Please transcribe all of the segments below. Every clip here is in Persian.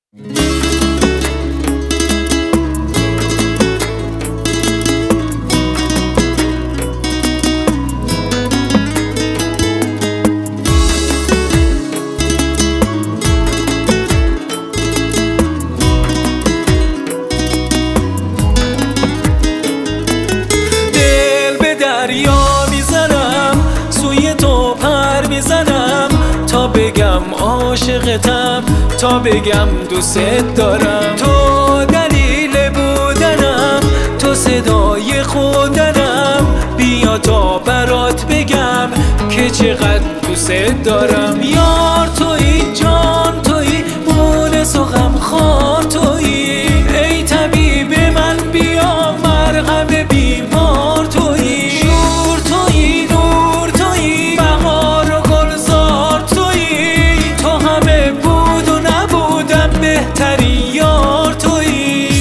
تا بگم عاشقتم، تا بگم دوست دارم. تو دلیل بودنم، تو صدای خودنم. بیا تا برات بگم که چقدر دوست دارم. یار تویی، جان تویی، مونس و غمخوار تویی. ای طبیب من بیا مرهم بیمار تویی. شور تویی، نور تویی، بهار و گلزار تویی. تو همه بود و نبودم، بهترین یار تویی.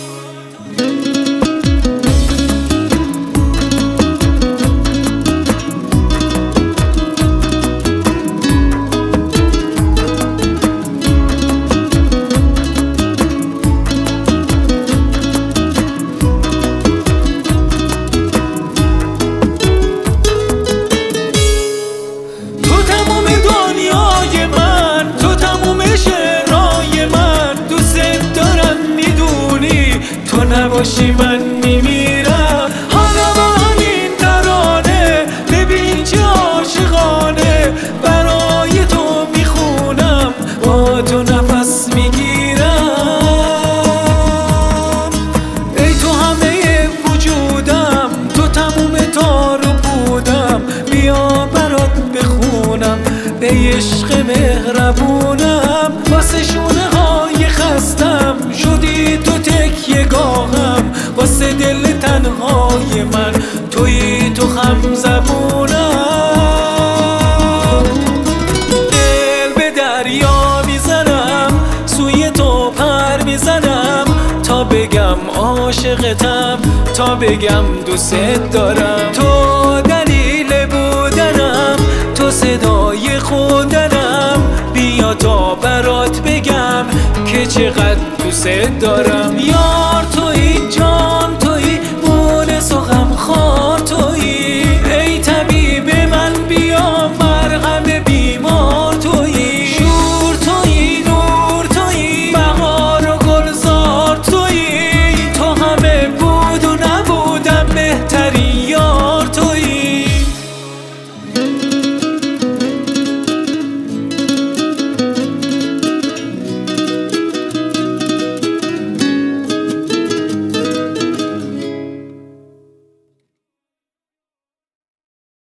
تو نباشی من میمیرم. حالا با همین ترانه ببین چه عاشقانه برای تو میخونم، با تو نفس میگیرم. ای تو همه وجودم، تو تموم تار و پودم. بیا برات بخونم به عشق مهربونم. واسه شونه های خستم شدی تو تکیه گاهم. واسه دل تنهای من تویی، تو خم زبونم. دل به دریا میزنم، سوی تو پر میزنم. تا بگم عاشقتم، تا بگم دوست دارم. تو دلیل بودنم، تو صدای خودنم. بیا تا برات بگم که چقدر دوست دارم.